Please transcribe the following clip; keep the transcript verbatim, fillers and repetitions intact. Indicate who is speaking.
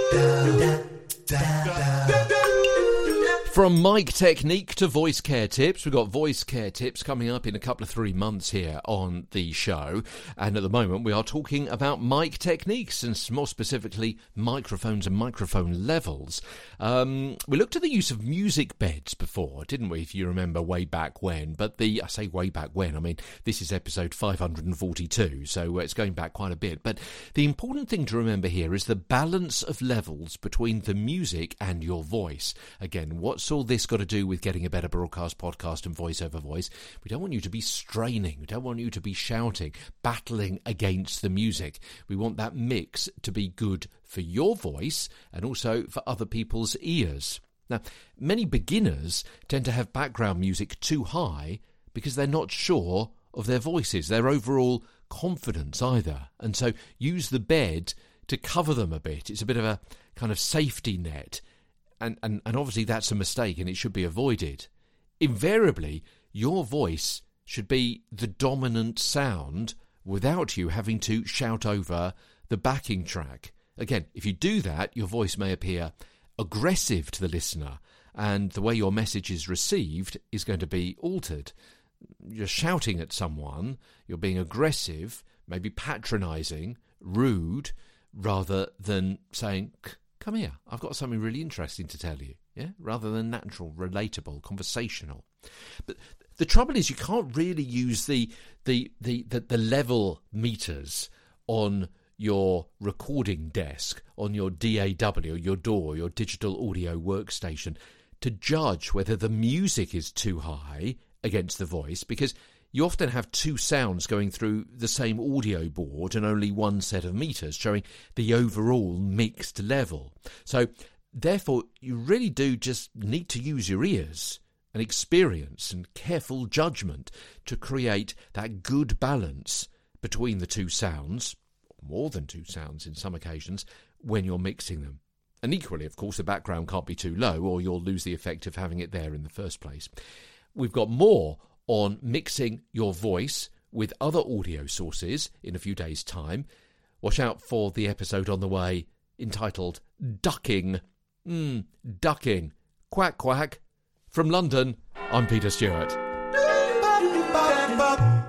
Speaker 1: From mic technique to voice care tips, we've got voice care tips coming up in a couple of three months here on the show. And at the moment, we are talking about mic techniques and more specifically microphones and microphone levels. Um, we looked at the use of music beds before, didn't we, if you remember way back when? But the, I say way back when, I mean, this is episode five hundred forty-two, so it's going back quite a bit. But the important thing to remember here is the balance of levels between the music and your voice. Again, what's all this got to do with getting a better broadcast, podcast and voice over voice? We don't want you to be straining. We don't want you to be shouting, battling against the music. We want that mix to be good for your voice and also for other people's ears. Now, many beginners tend to have background music too high because they're not sure of their voices, their overall confidence either. And so use the bed to cover them a bit. It's a bit of a kind of safety net. And, and, and obviously that's a mistake and it should be avoided. Invariably, your voice should be the dominant sound without you having to shout over the backing track. Again, if you do that, your voice may appear aggressive to the listener and the way your message is received is going to be altered. You're shouting at someone, you're being aggressive, maybe patronising, rude, rather than saying, come here, I've got something really interesting to tell you, yeah, rather than natural, relatable, conversational. But the trouble is you can't really use the the the the, the level meters on your recording desk, on your D A W, your D A W, your digital audio workstation, to judge whether the music is too high against the voice, because you often have two sounds going through the same audio board and only one set of meters showing the overall mixed level. So, therefore, you really do just need to use your ears and experience and careful judgment to create that good balance between the two sounds, more than two sounds in some occasions, when you're mixing them. And equally, of course, the background can't be too low or you'll lose the effect of having it there in the first place. We've got more on mixing your voice with other audio sources in a few days' time. Watch out for the episode on the way entitled Ducking. Mm, ducking. Quack, quack. From London, I'm Peter Stewart.